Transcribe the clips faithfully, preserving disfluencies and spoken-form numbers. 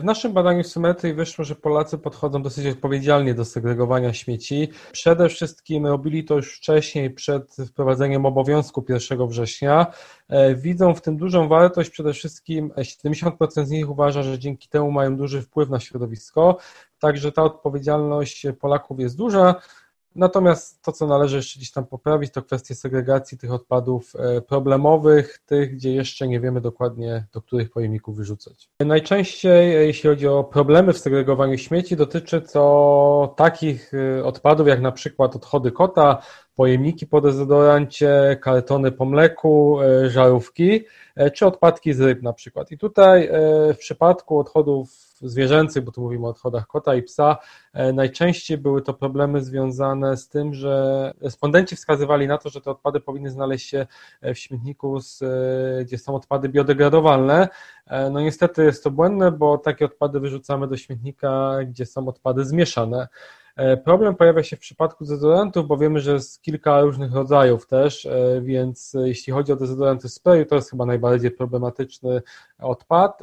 W naszym badaniu symetrii wyszło, że Polacy podchodzą dosyć odpowiedzialnie do segregowania śmieci. Przede wszystkim robili to już wcześniej, przed wprowadzeniem obowiązku pierwszego września. Widzą w tym dużą wartość, przede wszystkim siedemdziesiąt procent z nich uważa, że dzięki temu mają duży wpływ na środowisko, także ta odpowiedzialność Polaków jest duża. Natomiast to, co należy jeszcze gdzieś tam poprawić, to kwestie segregacji tych odpadów problemowych, tych, gdzie jeszcze nie wiemy dokładnie, do których pojemników wyrzucać. Najczęściej, jeśli chodzi o problemy w segregowaniu śmieci, dotyczy to takich odpadów, jak na przykład odchody kota, pojemniki po dezodorancie, kartony po mleku, żarówki, czy odpadki z ryb na przykład. I tutaj w przypadku odchodów zwierzęcych, bo tu mówimy o odchodach kota i psa, najczęściej były to problemy związane z tym, że respondenci wskazywali na to, że te odpady powinny znaleźć się w śmietniku, z, gdzie są odpady biodegradowalne. No niestety jest to błędne, bo takie odpady wyrzucamy do śmietnika, gdzie są odpady zmieszane. Problem pojawia się w przypadku dezodorantów, bo wiemy, że jest kilka różnych rodzajów też, więc jeśli chodzi o dezodoranty sprayu, to jest chyba najbardziej problematyczny odpad.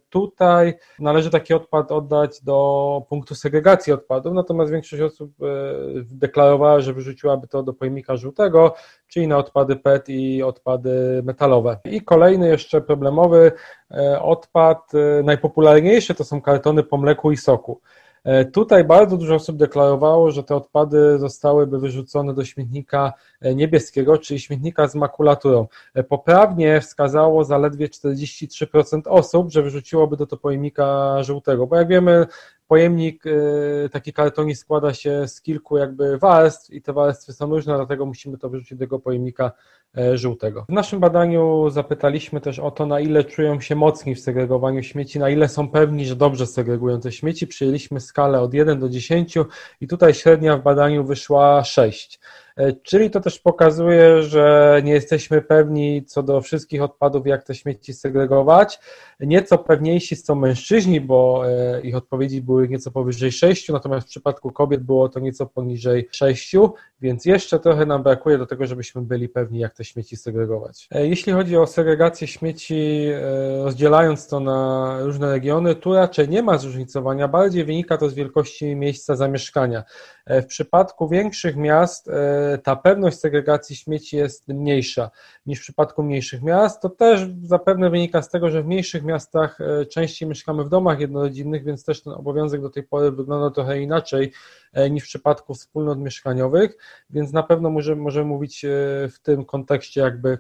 Tutaj należy taki odpad oddać do punktu segregacji odpadów, natomiast większość osób deklarowała, że wyrzuciłaby to do pojemnika żółtego, czyli na odpady P E T i odpady metalowe. I kolejny jeszcze problemowy odpad, najpopularniejszy to są kartony po mleku i soku. Tutaj bardzo dużo osób deklarowało, że te odpady zostałyby wyrzucone do śmietnika niebieskiego, czyli śmietnika z makulaturą. Poprawnie wskazało zaledwie czterdzieści trzy procent osób, że wyrzuciłoby do to pojemnika żółtego, bo jak wiemy, pojemnik, taki kartonik składa się z kilku jakby warstw i te warstwy są różne, dlatego musimy to wyrzucić do tego pojemnika żółtego. W naszym badaniu zapytaliśmy też o to, na ile czują się mocni w segregowaniu śmieci, na ile są pewni, że dobrze segregują te śmieci. Przyjęliśmy skalę od jeden do dziesięciu i tutaj średnia w badaniu wyszła sześć. Czyli to też pokazuje, że nie jesteśmy pewni co do wszystkich odpadów, jak te śmieci segregować. Nieco pewniejsi są mężczyźni, bo ich odpowiedzi były nieco powyżej sześciu, natomiast w przypadku kobiet było to nieco poniżej sześciu, więc jeszcze trochę nam brakuje do tego, żebyśmy byli pewni, jak te śmieci segregować. Jeśli chodzi o segregację śmieci, rozdzielając to na różne regiony, tu raczej nie ma zróżnicowania, bardziej wynika to z wielkości miejsca zamieszkania. W przypadku większych miast ta pewność segregacji śmieci jest mniejsza niż w przypadku mniejszych miast. To też zapewne wynika z tego, że w mniejszych miastach częściej mieszkamy w domach jednorodzinnych, więc też ten obowiązek do tej pory wygląda trochę inaczej niż w przypadku wspólnot mieszkaniowych, więc na pewno możemy, możemy mówić w tym kontekście jakby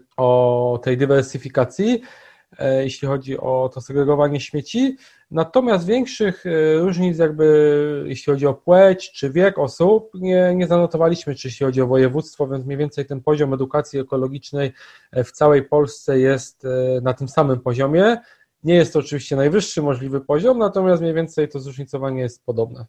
o tej dywersyfikacji, jeśli chodzi o to segregowanie śmieci. Natomiast większych różnic jakby, jeśli chodzi o płeć czy wiek osób, nie, nie zanotowaliśmy, czy jeśli chodzi o województwo, więc mniej więcej ten poziom edukacji ekologicznej w całej Polsce jest na tym samym poziomie. Nie jest to oczywiście najwyższy możliwy poziom, natomiast mniej więcej to zróżnicowanie jest podobne.